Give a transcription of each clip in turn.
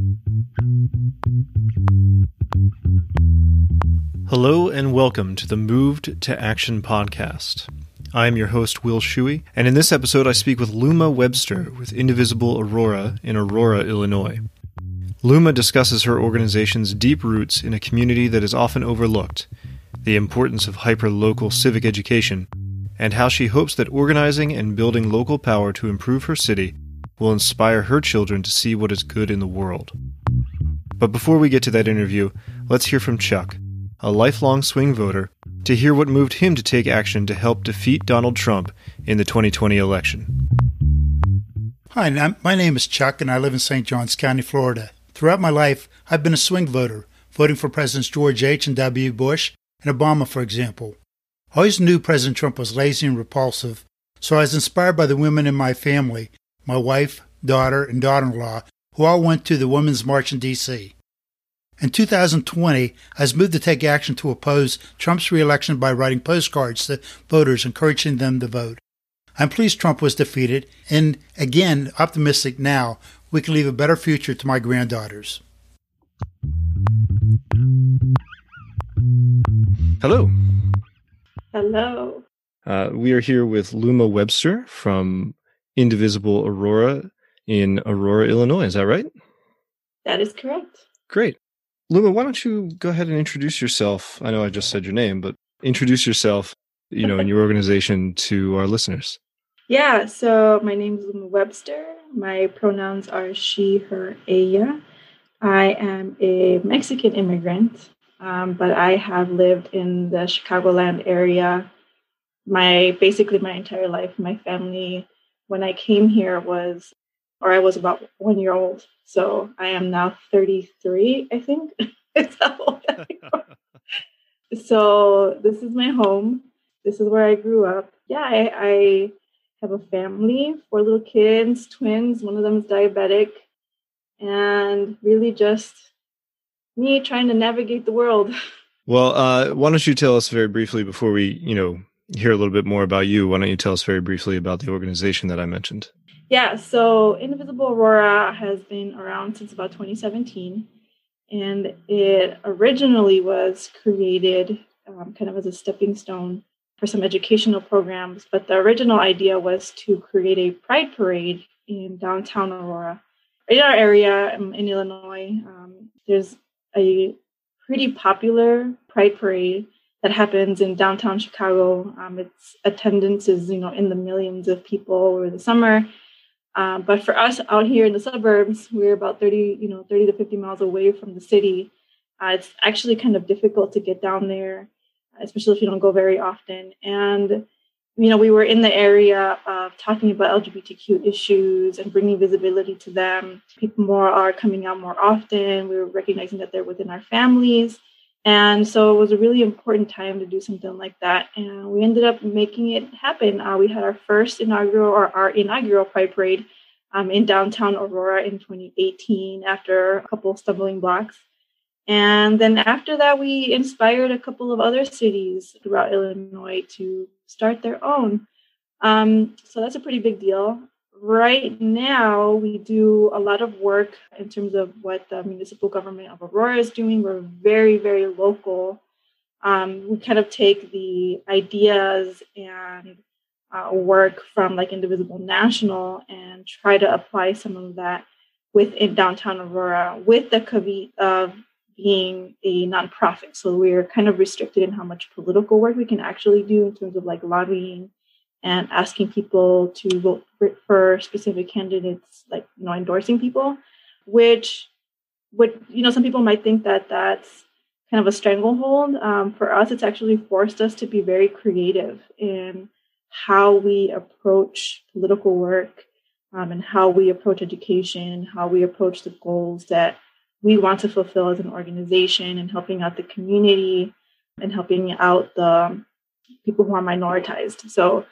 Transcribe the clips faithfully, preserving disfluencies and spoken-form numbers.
Hello and welcome to the Moved to Action podcast. I am your host, Will Shuey, and in this episode I speak with Luma Webster with Indivisible Aurora in Aurora, Illinois. Luma discusses her organization's deep roots in a community that is often overlooked, the importance of hyper-local civic education, and how she hopes that organizing and building local power to improve her city will inspire her children to see what is good in the world. But before we get to that interview, let's hear from Chuck, a lifelong swing voter, to hear what moved him to take action to help defeat Donald Trump in the twenty twenty election. Hi, my name is Chuck, and I live in Saint Johns County, Florida. Throughout my life, I've been a swing voter, voting for Presidents George H and W. Bush and Obama, for example. I always knew President Trump was lazy and repulsive, so I was inspired by the women in my family, my wife, daughter, and daughter-in-law, who all went to the Women's March in D C In two thousand twenty, I was moved to take action to oppose Trump's re-election by writing postcards to voters encouraging them to vote. I'm pleased Trump was defeated, and again, optimistic now we can leave a better future to my granddaughters. Hello. Hello. Uh, we are here with Luma Webster from Indivisible Aurora in Aurora, Illinois. Is that right? That is correct. Great. Luma, why don't you go ahead and introduce yourself? I know I just said your name, but introduce yourself, you know, and your organization to our listeners. Yeah, so my name is Luma Webster. My pronouns are she, her, ella. I am a Mexican immigrant, um, but I have lived in the Chicagoland area my basically my entire life. My family, when I came here, was, or I was about one year old. So I am now thirty-three, I think. It's how old I am. So this is my home. This is where I grew up. Yeah, I, I have a family, four little kids, twins. One of them is diabetic. And really just me trying to navigate the world. Well, uh, why don't you tell us very briefly before we, you know, hear a little bit more about you, why don't you tell us very briefly about the organization that I mentioned? Yeah, so Indivisible Aurora has been around since about twenty seventeen, and it originally was created um, kind of as a stepping stone for some educational programs, but the original idea was to create a pride parade in downtown Aurora. In our area um, in Illinois, um, there's a pretty popular pride parade that happens in downtown Chicago. Um, its attendance is, you know, in the millions of people over the summer. Um, but for us out here in the suburbs, we're about thirty, you know, thirty to fifty miles away from the city. Uh, it's actually kind of difficult to get down there, especially if you don't go very often. And, you know, we were in the area of talking about L G B T Q issues and bringing visibility to them. People more are coming out more often. We were recognizing that they're within our families. And so it was a really important time to do something like that. And we ended up making it happen. Uh, we had our first inaugural or our inaugural Pride Parade um, in downtown Aurora in twenty eighteen after a couple of stumbling blocks. And then after that, we inspired a couple of other cities throughout Illinois to start their own. Um, so that's a pretty big deal. Right now, we do a lot of work in terms of what the municipal government of Aurora is doing. We're very, very local. Um, we kind of take the ideas and uh, work from like Indivisible National and try to apply some of that within downtown Aurora with the caveat of being a nonprofit. So we're kind of restricted in how much political work we can actually do in terms of like lobbying and asking people to vote for specific candidates, like, you know, endorsing people, which would, you know, some people might think that that's kind of a stranglehold. Um, for us, it's actually forced us to be very creative in how we approach political work um, and how we approach education, how we approach the goals that we want to fulfill as an organization and helping out the community and helping out the people who are minoritized. So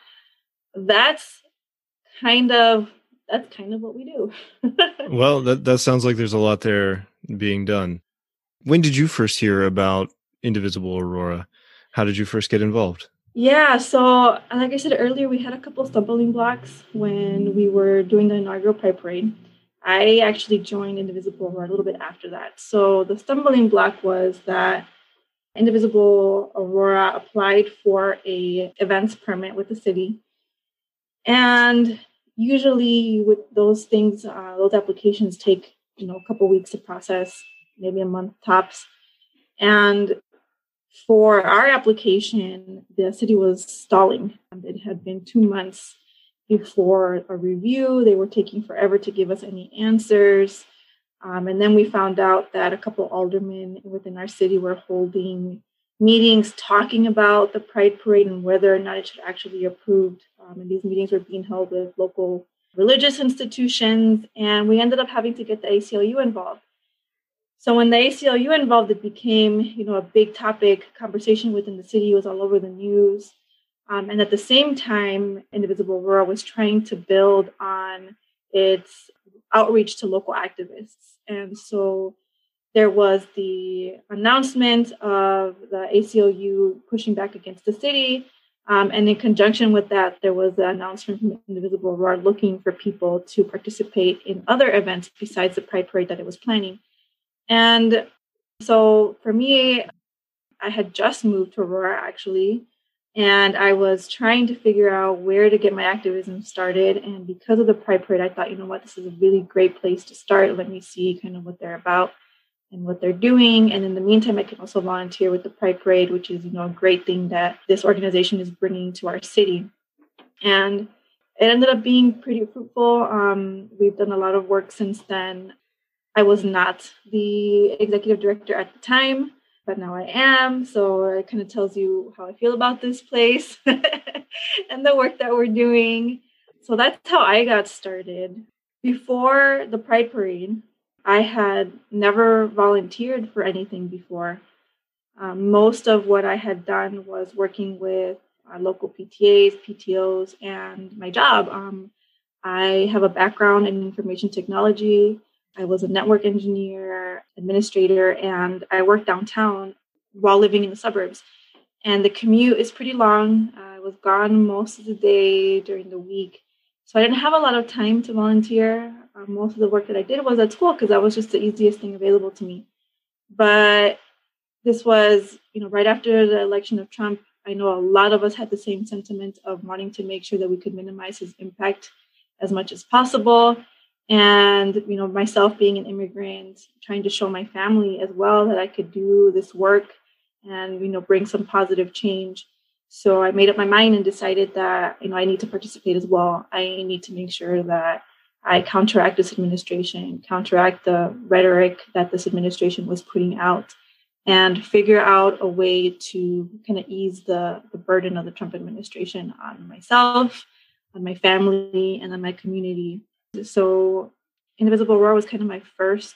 that's kind of that's kind of what we do. Well, that that sounds like there's a lot there being done. When did you first hear about Indivisible Aurora? How did you first get involved? Yeah, so like I said earlier, we had a couple of stumbling blocks when we were doing the inaugural Pride Parade. I actually joined Indivisible Aurora a little bit after that. So the stumbling block was that Indivisible Aurora applied for a events permit with the city. And usually with those things, uh, those applications take, you know, a couple weeks to process, maybe a month tops. And for our application, the city was stalling. It had been two months before a review. They were taking forever to give us any answers. Um, and then we found out that a couple aldermen within our city were holding meetings talking about the Pride Parade and whether or not it should actually be approved. Um, and these meetings were being held with local religious institutions. And we ended up having to get the A C L U involved. So when the A C L U involved, it became, you know, a big topic. Conversation within the city was all over the news. Um, and at the same time, Indivisible Aurora was trying to build on its outreach to local activists. And so there was the announcement of the A C L U pushing back against the city. Um, and in conjunction with that, there was the announcement from Indivisible Aurora looking for people to participate in other events besides the Pride Parade that it was planning. And so for me, I had just moved to Aurora, actually, and I was trying to figure out where to get my activism started. And because of the Pride Parade, I thought, you know what, this is a really great place to start. Let me see kind of what they're about and what they're doing. And in the meantime, I can also volunteer with the Pride Parade, which is, you know, a great thing that this organization is bringing to our city. And it ended up being pretty fruitful. Um, we've done a lot of work since then. I was not the executive director at the time, but now I am. So it kind of tells you how I feel about this place and the work that we're doing. So that's how I got started. Before the Pride Parade, I had never volunteered for anything before. Um, most of what I had done was working with uh, local P T As, P T Os, and my job. Um, I have a background in information technology. I was a network engineer, administrator, and I worked downtown while living in the suburbs. And the commute is pretty long. I was gone most of the day during the week. So I didn't have a lot of time to volunteer. Uh, most of the work that I did was at school because that was just the easiest thing available to me. But this was, you know, right after the election of Trump. I know a lot of us had the same sentiment of wanting to make sure that we could minimize his impact as much as possible. And, you know, myself being an immigrant, trying to show my family as well that I could do this work and, you know, bring some positive change. So I made up my mind and decided that, you know, I need to participate as well. I need to make sure that I counteract this administration, counteract the rhetoric that this administration was putting out, and figure out a way to kind of ease the, the burden of the Trump administration on myself, on my family, and on my community. So Indivisible Aurora was kind of my first,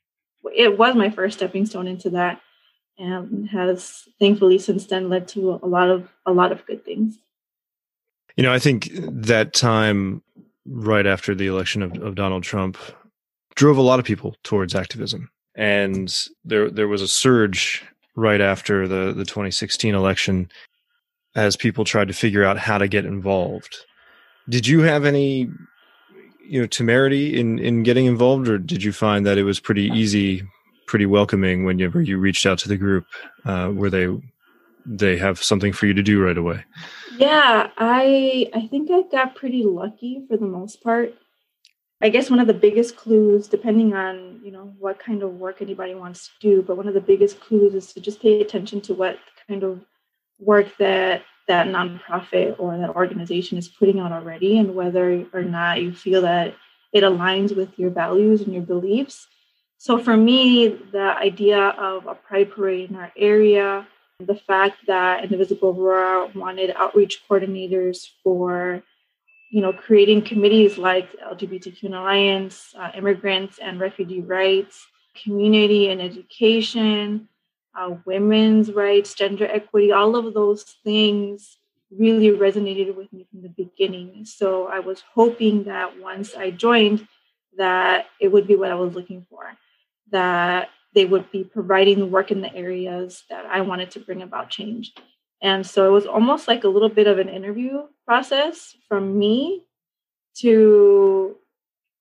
it was my first stepping stone into that, and has thankfully since then led to a lot of, a lot of good things. You know, I think that time right after the election of, of Donald Trump drove a lot of people towards activism. And there there was a surge right after the, the twenty sixteen election as people tried to figure out how to get involved. Did you have any, you know, temerity in, in getting involved, or did you find that it was pretty easy, pretty welcoming whenever you reached out to the group, uh, where they they have something for you to do right away? Yeah, I I think I got pretty lucky for the most part. I guess one of the biggest clues, depending on, you know, what kind of work anybody wants to do, but one of the biggest clues is to just pay attention to what kind of work that that nonprofit or that organization is putting out already, and whether or not you feel that it aligns with your values and your beliefs. So for me, the idea of a Pride Parade in our area, the fact that Indivisible Aurora wanted outreach coordinators for, you know, creating committees like L G B T Q Alliance, uh, immigrants and refugee rights, community and education, uh, women's rights, gender equity, all of those things really resonated with me from the beginning. So I was hoping that once I joined, that it would be what I was looking for, that they would be providing the work in the areas that I wanted to bring about change. And so it was almost like a little bit of an interview process from me to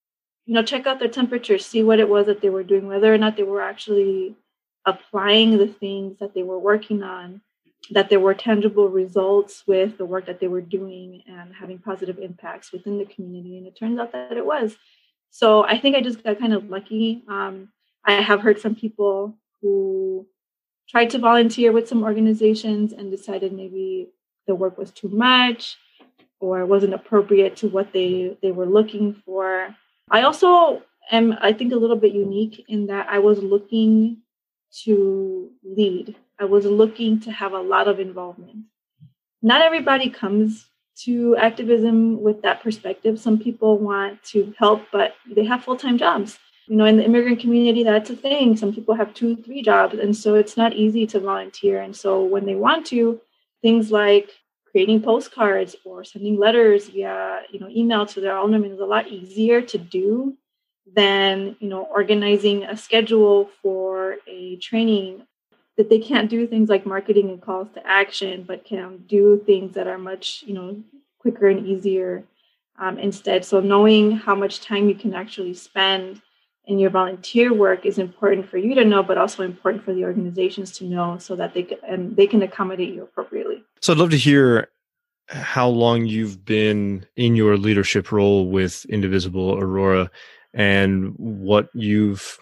you know, check out their temperature, see what it was that they were doing, whether or not they were actually applying the things that they were working on, that there were tangible results with the work that they were doing and having positive impacts within the community. And it turns out that it was. So I think I just got kind of lucky. Um, I have heard from people who tried to volunteer with some organizations and decided maybe the work was too much or wasn't appropriate to what they, they were looking for. I also am, I think, a little bit unique in that I was looking to lead. I was looking to have a lot of involvement. Not everybody comes to activism with that perspective. Some people want to help, but they have full-time jobs. You know, in the immigrant community, that's a thing. Some people have two, three jobs, and so it's not easy to volunteer. And so when they want to, things like creating postcards or sending letters via, you know, email to their alderman is a lot easier to do than, you know, organizing a schedule for a training. That they can't do things like marketing and calls to action, but can do things that are much, you know, quicker and easier um, instead. So knowing how much time you can actually spend in your volunteer work is important for you to know, but also important for the organizations to know so that they can, and they can accommodate you appropriately. So I'd love to hear how long you've been in your leadership role with Indivisible Aurora and what you've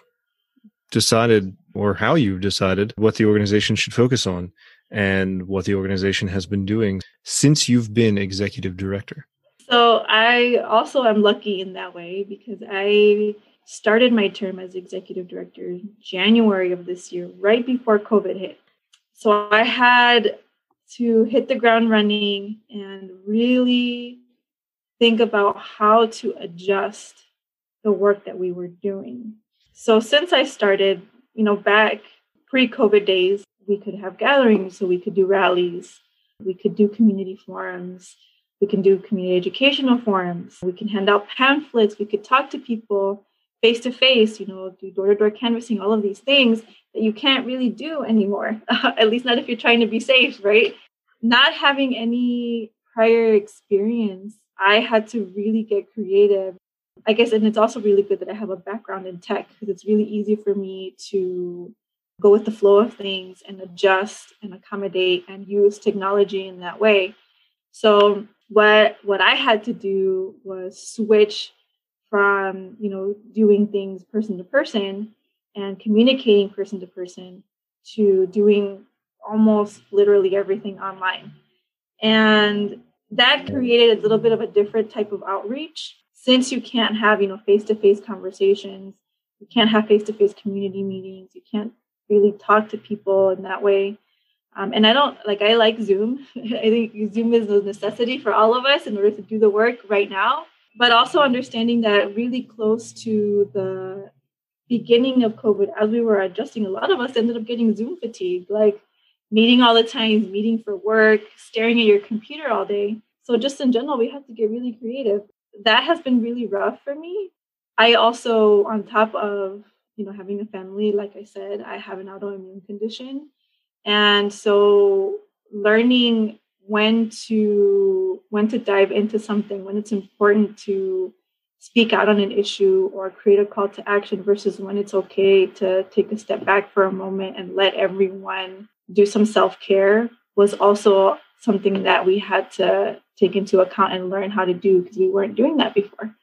decided or how you've decided what the organization should focus on and what the organization has been doing since you've been executive director. So I also am lucky in that way because I started my term as executive director January of this year, right before COVID hit. So I had to hit the ground running and really think about how to adjust the work that we were doing. So since I started, you know, back pre-COVID days, we could have gatherings, so we could do rallies, we could do community forums, we can do community educational forums, we can hand out pamphlets, we could talk to people face-to-face, you know, do door-to-door canvassing, all of these things that you can't really do anymore, at least not if you're trying to be safe, right? Not having any prior experience, I had to really get creative. I guess, and it's also really good that I have a background in tech because it's really easy for me to go with the flow of things and adjust and accommodate and use technology in that way. So what what I had to do was switch from, you know, doing things person to person and communicating person to person to doing almost literally everything online. And that created a little bit of a different type of outreach. Since you can't have, you know, face-to-face conversations, you can't have face-to-face community meetings, you can't really talk to people in that way. Um, and I don't, like, I like Zoom. I think Zoom is a necessity for all of us in order to do the work right now. But also understanding that really close to the beginning of COVID, as we were adjusting, a lot of us ended up getting Zoom fatigue, like meeting all the time, meeting for work, staring at your computer all day. So just in general, we have to get really creative. That has been really rough for me. I also, on top of, you know, having a family, like I said, I have an autoimmune condition. And so learning when to when to dive into something, when it's important to speak out on an issue or create a call to action versus when it's okay to take a step back for a moment and let everyone do some self-care was also something that we had to take into account and learn how to do because we weren't doing that before.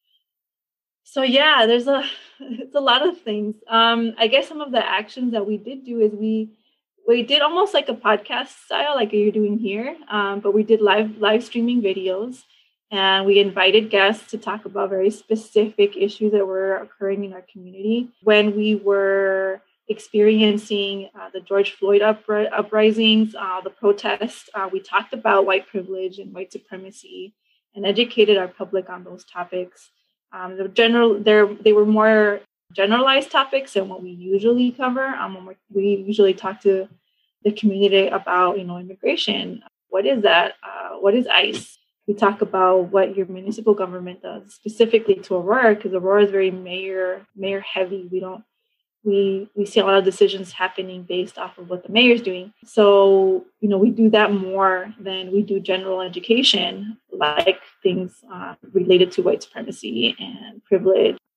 So yeah, there's a it's a lot of things. Um, I guess some of the actions that we did do is we we did almost like a podcast style, like you're doing here, um, but we did live live streaming videos, and we invited guests to talk about very specific issues that were occurring in our community. When we were experiencing uh, the George Floyd upri- uprisings, uh, the protests, uh, we talked about white privilege and white supremacy and educated our public on those topics. Um, the general, there they were more generalized topics than what we usually cover. Um, when we usually talk to the community about, you know, immigration. What is that? Uh, what is ICE? We talk about what your municipal government does, specifically to Aurora, because Aurora is very mayor mayor heavy. We don't we we see a lot of decisions happening based off of what the mayor's doing. So, you know, we do that more than we do general education, like things uh, related to white supremacy and privilege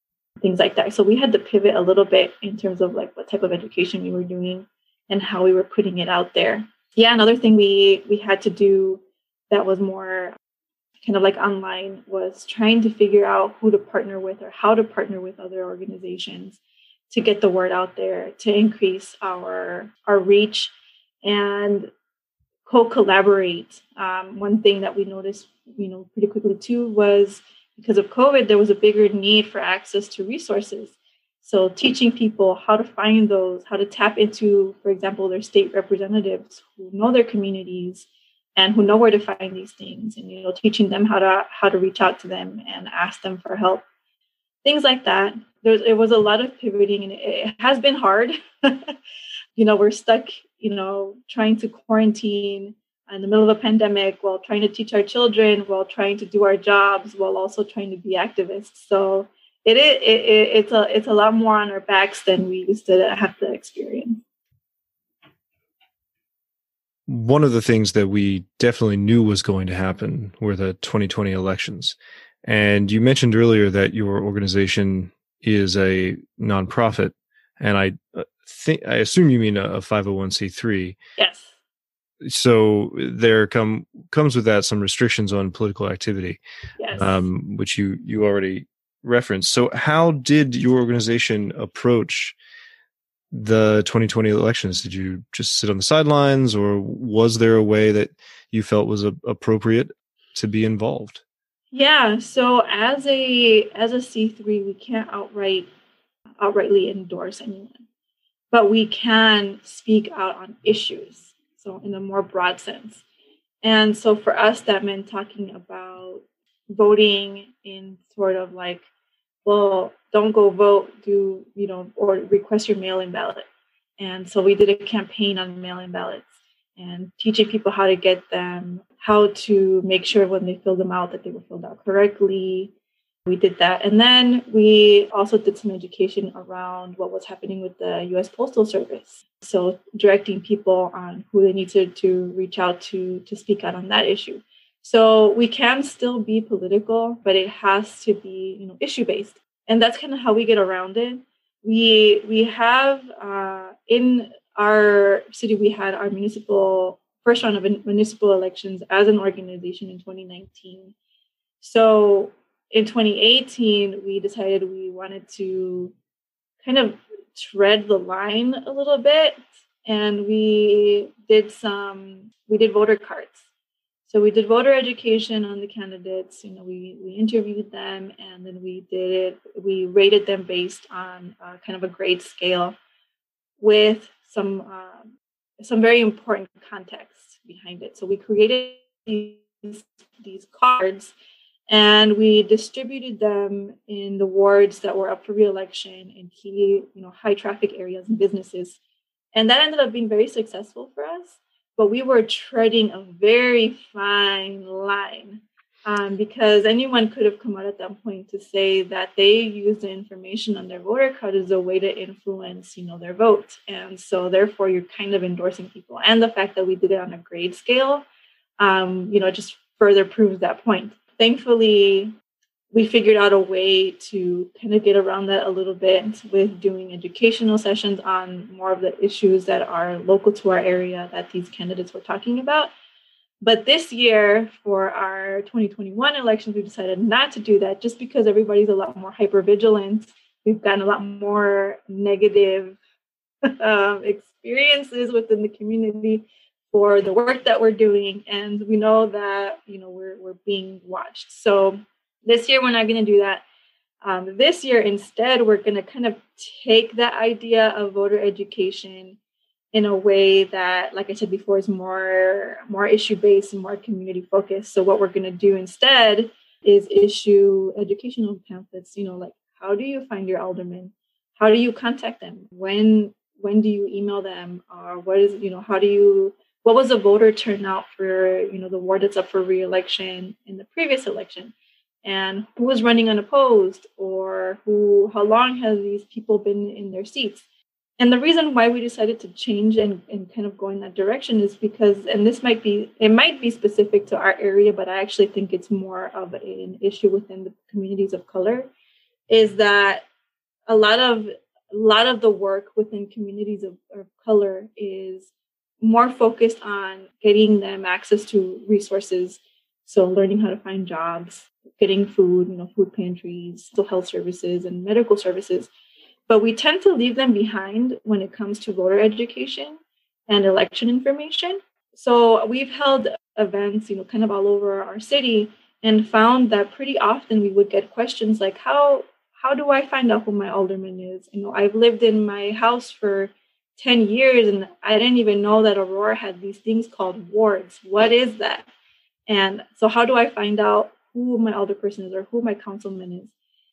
things like that. So we had to pivot a little bit in terms of like what type of education we were doing and how we were putting it out there. Yeah, another thing we we had to do that was more kind of like online was trying to figure out who to partner with or how to partner with other organizations to get the word out there, to increase our our reach and co-collaborate. Um, one thing that we noticed, you know, pretty quickly too was because of COVID, there was a bigger need for access to resources. So teaching people how to find those, how to tap into, for example, their state representatives who know their communities and who know where to find these things, and, you know, teaching them how to how to reach out to them and ask them for help. Things like that. There's, it was a lot of pivoting, and it, it has been hard. You know, we're stuck, you know, trying to quarantine in the middle of a pandemic while trying to teach our children, while trying to do our jobs, while also trying to be activists. So it is, it, it, it's a it's a lot more on our backs than we used to have to experience. One of the things that we definitely knew was going to happen were the twenty twenty elections. And you mentioned earlier that your organization is a nonprofit, and I think I assume you mean a five oh one c three. Yes. So there come comes with that some restrictions on political activity, yes. um, which you you already referenced. So how did your organization approach the twenty twenty elections? Did you just sit on the sidelines, or was there a way that you felt was a, appropriate to be involved? Yeah. So as a as a C three, we can't outright outrightly endorse anyone, but we can speak out on issues. So in a more broad sense. And so for us, that meant talking about voting in sort of like, well, don't go vote, do, you know, or request your mail-in ballot. And so we did a campaign on mail-in ballots and teaching people how to get them, how to make sure when they fill them out that they were filled out correctly. We did that. And then we also did some education around what was happening with the U S Postal Service. So directing people on who they need to, to reach out to to speak out on that issue. So we can still be political, but it has to be, you know, issue-based. And that's kind of how we get around it. We we have uh, in our city, we had our municipal first round of municipal elections as an organization in twenty nineteen. So in twenty eighteen, we decided we wanted to kind of tread the line a little bit, and we did some, we did voter cards. So we did voter education on the candidates. You know, we we interviewed them, and then we did, we rated them based on uh, kind of a grade scale with some um, some very important context behind it. So we created these, these cards, and we distributed them in the wards that were up for re-election in key, you know, high traffic areas and businesses. And that ended up being very successful for us. But we were treading a very fine line um, because anyone could have come out at that point to say that they used the information on their voter card as a way to influence, you know, their vote. And so therefore you're kind of endorsing people. And the fact that we did it on a grade scale, um, you know, just further proves that point. Thankfully, we figured out a way to kind of get around that a little bit with doing educational sessions on more of the issues that are local to our area that these candidates were talking about. But this year, for our twenty twenty-one elections, we decided not to do that just because everybody's a lot more hyper-vigilant. We've gotten a lot more negative um, experiences within the community for the work that we're doing. And we know that, you know, we're we're being watched. So this year, we're not going to do that. Um, this year, instead, we're going to kind of take that idea of voter education in a way that, like I said before, is more, more issue-based and more community-focused. So what we're going to do instead is issue educational pamphlets, you know, like how do you find your alderman? How do you contact them? When when do you email them? Or what is, you know, how do you, what was the voter turnout for, you know, the ward that's up for re-election in the previous election? And who was running unopposed, or who, how long have these people been in their seats? And the reason why we decided to change and, and kind of go in that direction is because, and this might be, it might be specific to our area, but I actually think it's more of an issue within the communities of color, is that a lot of a lot of the work within communities of, of color is more focused on getting them access to resources. So learning how to find jobs, getting food, you know, food pantries, mental health services, and medical services. But we tend to leave them behind when it comes to voter education and election information. So we've held events, you know, kind of all over our city, and found that pretty often we would get questions like, how how do I find out who my alderman is? You know, I've lived in my house for ten years and I didn't even know that Aurora had these things called wards. What is that? And so how do I find out who my alderperson is or who my councilman is?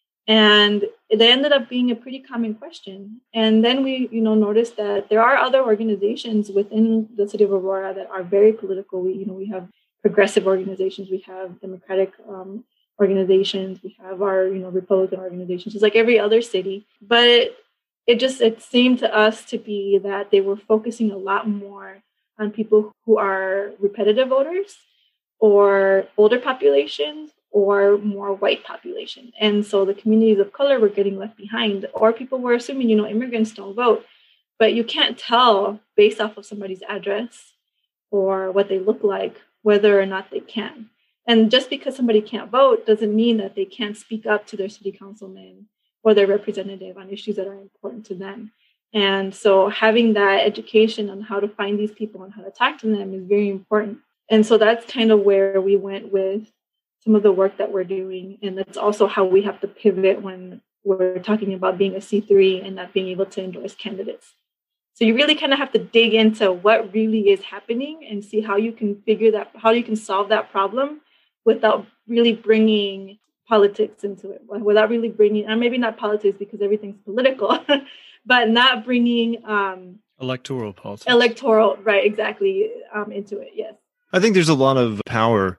And it ended up being a pretty common question. And then we, you know, noticed that there are other organizations within the city of Aurora that are very political. We, you know, we have progressive organizations, we have democratic um, organizations, we have our, you know, Republican organizations, just like every other city. But it just, it seemed to us to be that they were focusing a lot more on people who are repetitive voters or older populations or more white population. And so the communities of color were getting left behind, or people were assuming, you know, immigrants don't vote. But you can't tell based off of somebody's address or what they look like whether or not they can. And just because somebody can't vote doesn't mean that they can't speak up to their city councilman or their representative on issues that are important to them. And so having that education on how to find these people and how to talk to them is very important. And so that's kind of where we went with some of the work that we're doing. And that's also how we have to pivot when we're talking about being a C three and not being able to endorse candidates. So you really kind of have to dig into what really is happening and see how you can figure that, how you can solve that problem without really bringing politics into it, without really bringing, and maybe not politics because everything's political, but not bringing um, electoral politics. Electoral, right, exactly, um, into it, yes. I think there's a lot of power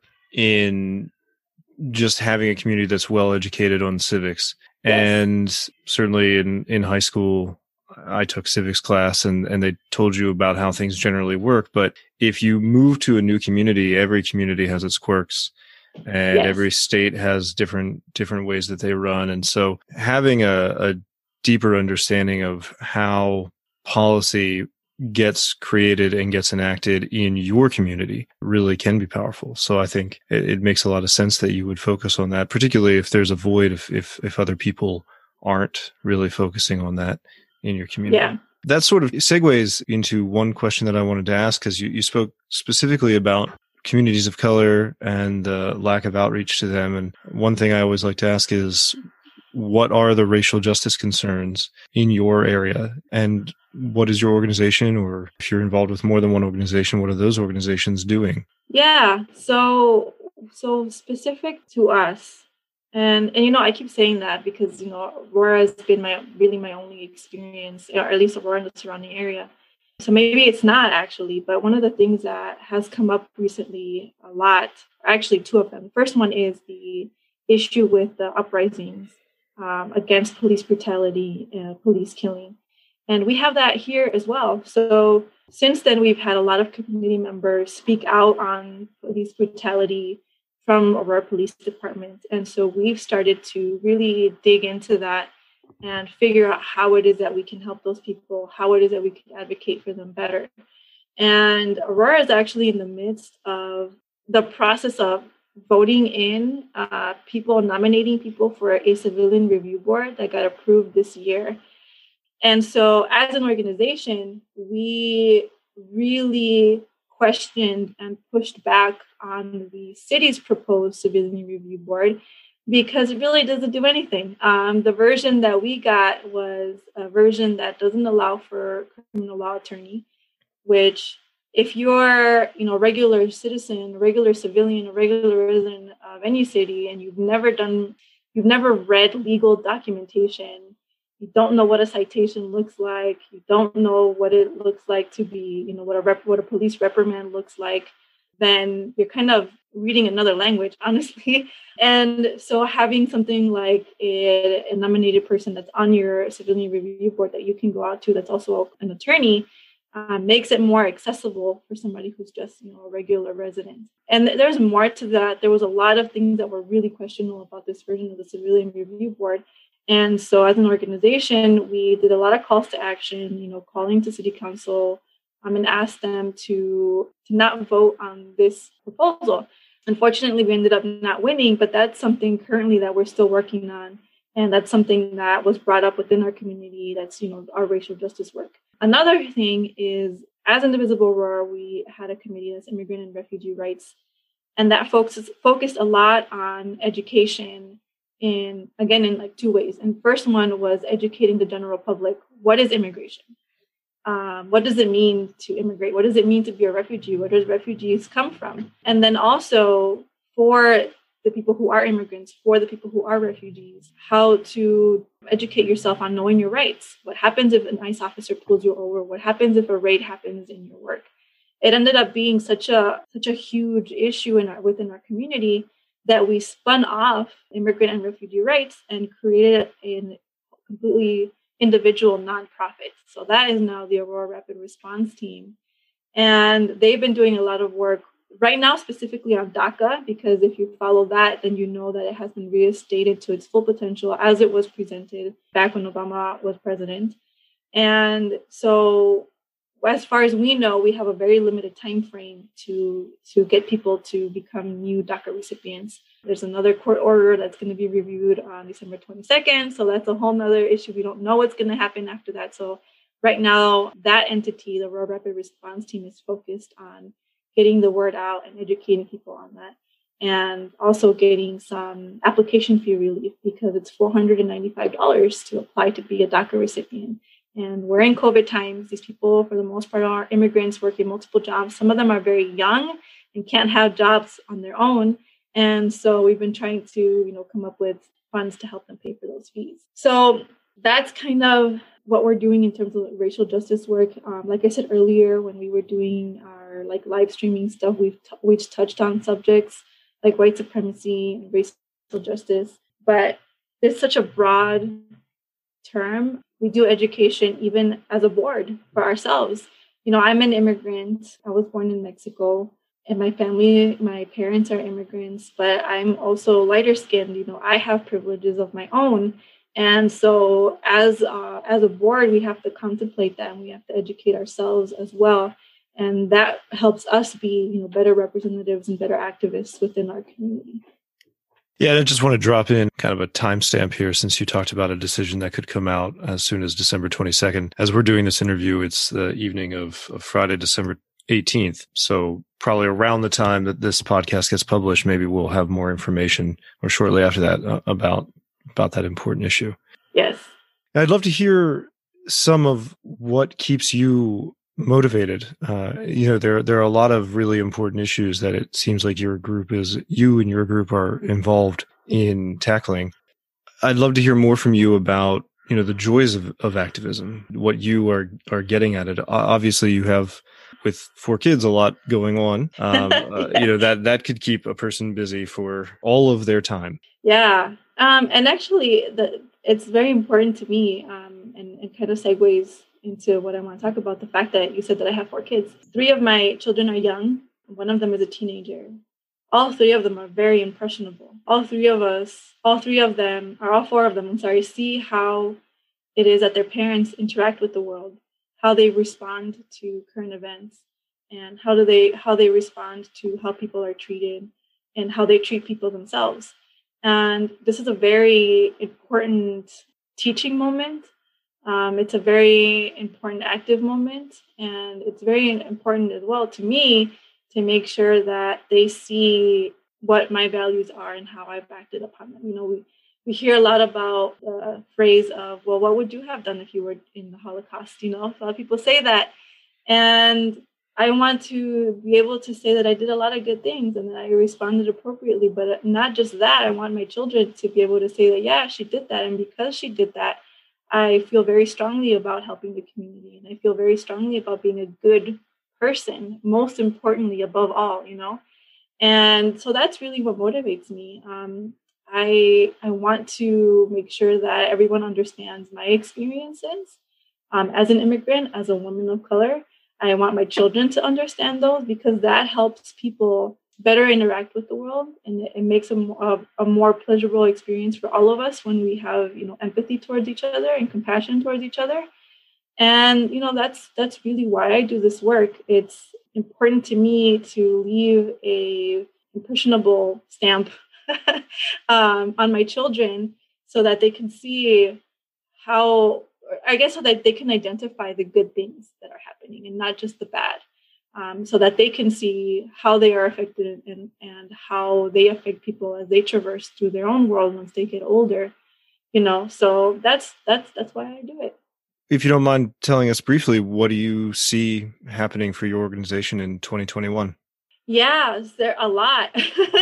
in just having a community that's well educated on civics. Yes. And certainly in, in high school, I took civics class and, and they told you about how things generally work. But if you move to a new community, every community has its quirks and yes. every state has different, different ways that they run. And so having a, a deeper understanding of how policy gets created and gets enacted in your community really can be powerful. So I think it, it makes a lot of sense that you would focus on that, particularly if there's a void, if, if, if other people aren't really focusing on that in your community. Yeah. That sort of segues into one question that I wanted to ask, because you, you spoke specifically about communities of color and the lack of outreach to them. And one thing I always like to ask is, what are the racial justice concerns in your area? And what is your organization, or if you're involved with more than one organization, what are those organizations doing? Yeah, so so specific to us, and and you know, I keep saying that because, you know, Aurora has been my really my only experience, or at least Aurora and the surrounding area. So maybe it's not actually, but one of the things that has come up recently a lot, actually two of them. The first one is the issue with the uprisings um, against police brutality and police killing. And we have that here as well. So since then, we've had a lot of community members speak out on police brutality from Aurora Police Department. And so we've started to really dig into that and figure out how it is that we can help those people, how it is that we can advocate for them better. And Aurora is actually in the midst of the process of voting in uh, people, nominating people for a civilian review board that got approved this year. And so as an organization, we really questioned and pushed back on the city's proposed civilian review board because it really doesn't do anything. Um, the version that we got was a version that doesn't allow for criminal law attorney, which if you're, you know, a regular citizen, a regular civilian, a regular resident of any city, and you've never done, you've never read legal documentation, you don't know what a citation looks like, you don't know what it looks like to be, you know, what a rep, what a police reprimand looks like, then you're kind of reading another language, honestly. And so having something like a, a nominated person that's on your civilian review board that you can go out to, that's also an attorney, uh, makes it more accessible for somebody who's just, you know, a regular resident. And there's more to that. There was a lot of things that were really questionable about this version of the civilian review board. And so as an organization, we did a lot of calls to action, you know, calling to city council um, and asked them to, to not vote on this proposal. Unfortunately, we ended up not winning, but that's something currently that we're still working on. And that's something that was brought up within our community. That's, you know, our racial justice work. Another thing is, as Indivisible Aurora, we had a committee that's immigrant and refugee rights. And that focused, focused a lot on education in, again, in like two ways. And first one was educating the general public. What is immigration? Um, what does it mean to immigrate? What does it mean to be a refugee? Where does refugees come from? And then also for the people who are immigrants, for the people who are refugees, how to educate yourself on knowing your rights. What happens if an ICE officer pulls you over? What happens if a raid happens in your work? It ended up being such a such a huge issue in our, within our community that we spun off immigrant and refugee rights and created a completely individual nonprofit. So that is now the Aurora Rapid Response Team. And they've been doing a lot of work right now, specifically on DACA, because if you follow that, then you know that it has been reinstated to its full potential as it was presented back when Obama was president. And so as far as we know, we have a very limited time frame to, to get people to become new DACA recipients. There's another court order that's going to be reviewed on December twenty-second. So that's a whole nother issue. We don't know what's going to happen after that. So right now, that entity, the Aurora Rapid Response Team, is focused on getting the word out and educating people on that. And also getting some application fee relief because it's four hundred ninety-five dollars to apply to be a DACA recipient. And we're in COVID times. These people, for the most part, are immigrants working multiple jobs. Some of them are very young and can't have jobs on their own. And so we've been trying to, you know, come up with funds to help them pay for those fees. So that's kind of what we're doing in terms of racial justice work. Um, like I said earlier, when we were doing our like live streaming stuff, we've t- we've touched on subjects like white supremacy and racial justice. But it's such a broad term. We do education even as a board for ourselves. You know, I'm an immigrant. I was born in Mexico, and my family, my parents are immigrants, but I'm also lighter skinned. You know, I have privileges of my own. And so as uh, as a board, we have to contemplate that, and we have to educate ourselves as well. And that helps us be, you know, better representatives and better activists within our community. Yeah, and I just want to drop in kind of a timestamp here since you talked about a decision that could come out as soon as December twenty-second. As we're doing this interview, it's the evening of, of Friday, December eighteenth. So probably around the time that this podcast gets published, maybe we'll have more information or shortly after that uh, about about that important issue. Yes. I'd love to hear some of what keeps you motivated. Uh, you know, there there are a lot of really important issues that it seems like your group is, you and your group are involved in tackling. I'd love to hear more from you about, you know, the joys of, of activism, what you are are getting at it. Obviously, you have, with four kids, a lot going on. Um, uh, you know, that that could keep a person busy for all of their time. Yeah. Um, and actually, the, it's very important to me, um, and, and kind of segues into what I want to talk about, the fact that you said that I have four kids. Three of my children are young. One of them is a teenager. All three of them are very impressionable. All three of us, all three of them, or all four of them, I'm sorry, see how it is that their parents interact with the world, how they respond to current events, and how do they how they respond to how people are treated and how they treat people themselves. And this is a very important teaching moment. Um, it's a very important active moment, and it's very important as well to me to make sure that they see what my values are and how I've acted upon them. You know, we, we hear a lot about the phrase of, well, what would you have done if you were in the Holocaust? You know, a lot of people say that. And I want to be able to say that I did a lot of good things and that I responded appropriately. But not just that, I want my children to be able to say that, yeah, she did that. And because she did that, I feel very strongly about helping the community. And I feel very strongly about being a good person, most importantly, above all, you know. And so that's really what motivates me. Um, I I want to make sure that everyone understands my experiences um, as an immigrant, as a woman of color. I want my children to understand those, because that helps people better interact with the world, and it, it makes a, more, a more pleasurable experience for all of us when we have, you know, empathy towards each other and compassion towards each other. And, you know, that's that's really why I do this work. It's important to me to leave a impressionable stamp um, on my children so that they can see how, I guess, so that they can identify the good things that are happening and not just the bad. Um, so that they can see how they are affected and, and how they affect people as they traverse through their own world once they get older, you know. So that's that's that's why I do it. If you don't mind telling us briefly, what do you see happening for your organization in twenty twenty-one? Yeah, there a lot.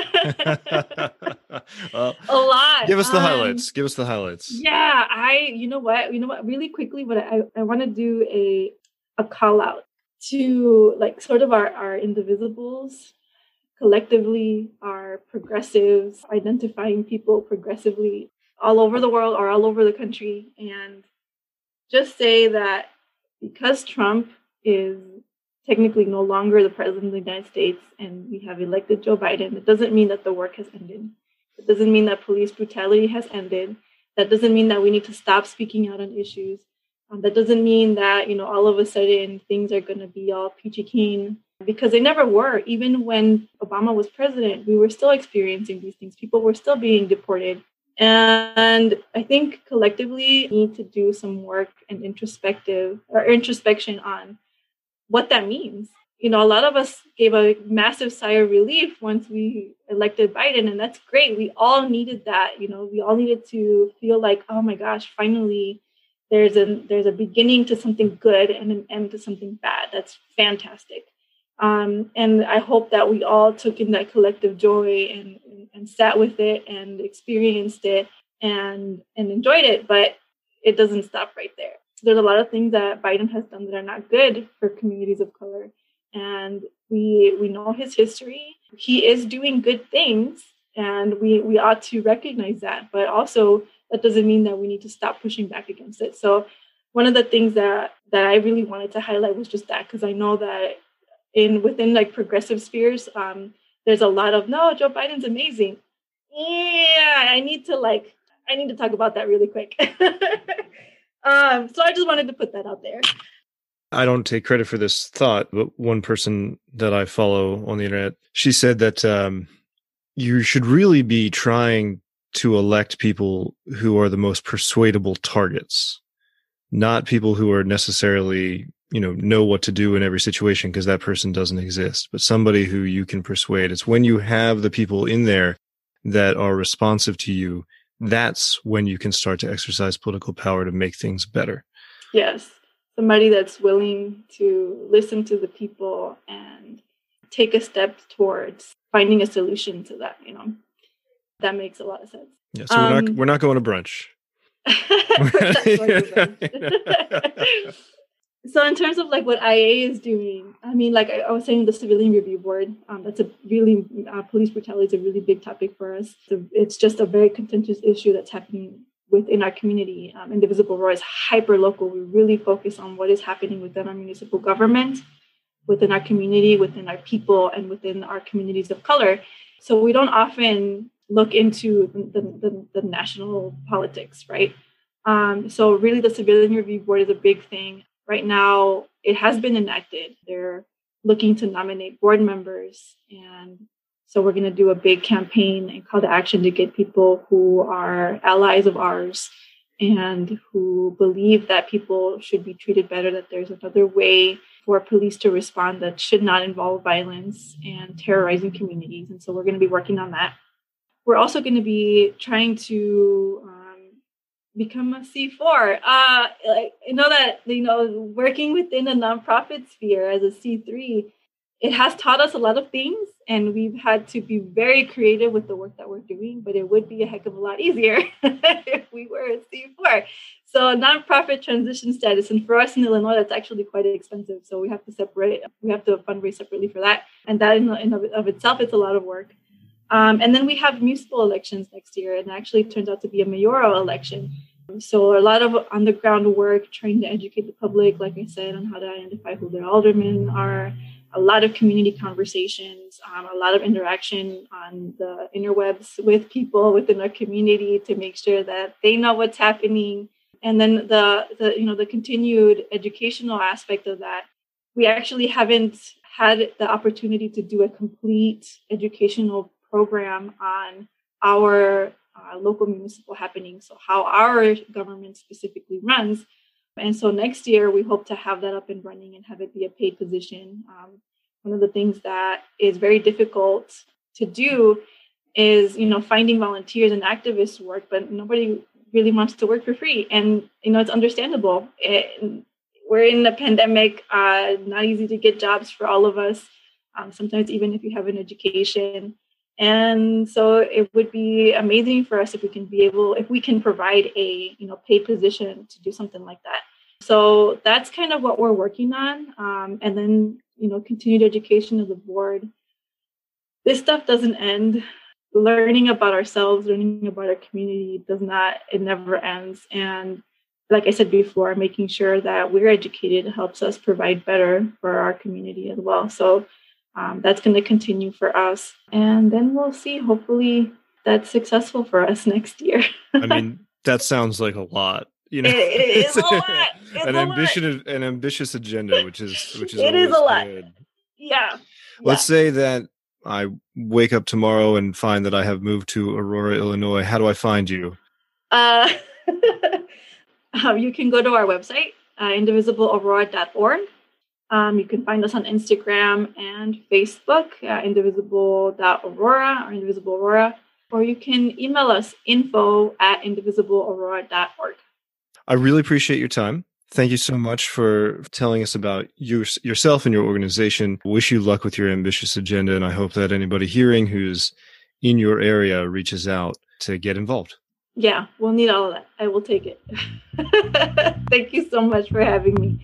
Well, a lot. Give us the um, highlights. Give us the highlights. Yeah, I. You know what? You know what? Really quickly, what I I want to do a a call out to like sort of our, our indivisibles collectively, our progressives, identifying people progressively all over the world or all over the country, and just say that because Trump is technically no longer the president of the United States and we have elected Joe Biden, it doesn't mean that the work has ended. It doesn't mean that police brutality has ended. That doesn't mean that we need to stop speaking out on issues. Um, that doesn't mean that, you know, all of a sudden things are going to be all peachy keen, because they never were. Even when Obama was president, we were still experiencing these things. People were still being deported. And I think collectively we need to do some work and introspective or introspection on what that means. You know, a lot of us gave a massive sigh of relief once we elected Biden, and that's great. We all needed that. You know, we all needed to feel like, oh my gosh, finally, There's a there's a beginning to something good and an end to something bad. That's fantastic. Um, and I hope that we all took in that collective joy and, and, and sat with it and experienced it and, and enjoyed it. But it doesn't stop right there. There's a lot of things that Biden has done that are not good for communities of color. And we we know his history. He is doing good things, and we, we ought to recognize that. But also, that doesn't mean that we need to stop pushing back against it. So one of the things that, that I really wanted to highlight was just that, because I know that in within like progressive spheres, um, there's a lot of, no, Joe Biden's amazing. Yeah, I need to like, I need to talk about that really quick. um, so I just wanted to put that out there. I don't take credit for this thought, but one person that I follow on the internet, she said that um, you should really be trying to elect people who are the most persuadable targets, not people who are necessarily, you know, know what to do in every situation, because that person doesn't exist, but somebody who you can persuade. It's when you have the people in there that are responsive to you, that's when you can start to exercise political power to make things better. Yes. Somebody that's willing to listen to the people and take a step towards finding a solution to that, you know. That makes a lot of sense. Yeah, so um, we're not we're not going to brunch. So in terms of like what I A is doing, I mean, like I, I was saying, the Civilian Review Board, um, that's a really, uh, police brutality is a really big topic for us. So it's just a very contentious issue that's happening within our community. Um, Indivisible Aurora is hyper local. We really focus on what is happening within our municipal government, within our community, within our people, and within our communities of color. So we don't often look into the, the, the national politics, right? Um, so really the Civilian Review Board is a big thing. Right now, it has been enacted. They're looking to nominate board members. And so we're going to do a big campaign and call to action to get people who are allies of ours and who believe that people should be treated better, that there's another way for police to respond that should not involve violence and terrorizing communities. And so we're going to be working on that. We're also going to be trying to um, become a C four. Uh, like, you know that, you know, working within a nonprofit sphere as a C three, it has taught us a lot of things, and we've had to be very creative with the work that we're doing, but it would be a heck of a lot easier if we were a C four. So nonprofit transition status, and for us in Illinois, that's actually quite expensive. So we have to separate, we have to fundraise separately for that. And that in, in of, of itself, it's a lot of work. Um, and then we have municipal elections next year, and actually it turns out to be a mayoral election. So a lot of on-the-ground work, trying to educate the public, like I said, on how to identify who their aldermen are, a lot of community conversations, um, a lot of interaction on the interwebs with people within our community to make sure that they know what's happening. And then the, the you know, the continued educational aspect of that. We actually haven't had the opportunity to do a complete educational program on our uh, local municipal happenings, so how our government specifically runs. And so next year, we hope to have that up and running and have it be a paid position. Um, one of the things that is very difficult to do is, you know, finding volunteers and activists work, but nobody really wants to work for free. And, you know, it's understandable. It, we're in a pandemic, uh, not easy to get jobs for all of us, um, sometimes even if you have an education. And so it would be amazing for us if we can be able, if we can provide a, you know, paid position to do something like that. So that's kind of what we're working on. Um, and then, you know, continued education of the board. This stuff doesn't end. Learning about ourselves, learning about our community does not, it never ends. And like I said before, making sure that we're educated helps us provide better for our community as well. So um, that's going to continue for us. And then we'll see, hopefully that's successful for us next year. I mean, that sounds like a lot. You know, it, it is a lot. It's an a ambitious, lot. an ambitious agenda, which is which is it is a lot. Good. Yeah. Let's yeah. say that I wake up tomorrow and find that I have moved to Aurora, Illinois. How do I find you? Uh, um, you can go to our website, uh, indivisible aurora dot org. Um, you can find us on Instagram and Facebook, uh, indivisible dot aurora or indivisible aurora, or you can email us info at indivisible aurora dot org. I really appreciate your time. Thank you so much for telling us about your, yourself and your organization. Wish you luck with your ambitious agenda, and I hope that anybody hearing who's in your area reaches out to get involved. Yeah, we'll need all of that. I will take it. Thank you so much for having me.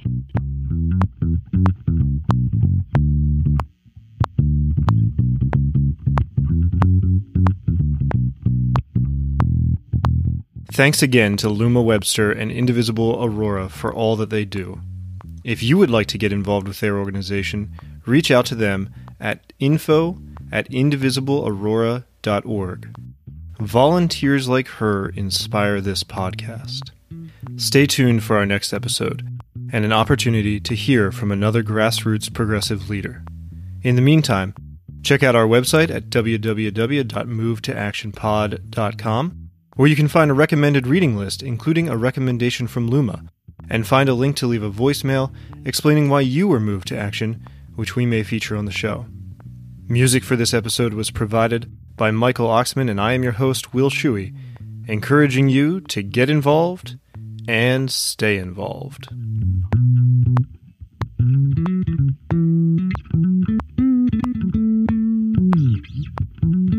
Thanks again to Luma Webster and Indivisible Aurora for all that they do. If you would like to get involved with their organization, reach out to them at info at indivisible aurora dot org. Volunteers like her inspire this podcast. Stay tuned for our next episode and an opportunity to hear from another grassroots progressive leader. In the meantime, check out our website at w w w dot move to action pod dot com, where you can find a recommended reading list, including a recommendation from Luma, and find a link to leave a voicemail explaining why you were moved to action, which we may feature on the show. Music for this episode was provided by Michael Oxman, and I am your host, Will Shuey, encouraging you to get involved and stay involved. Mm-hmm.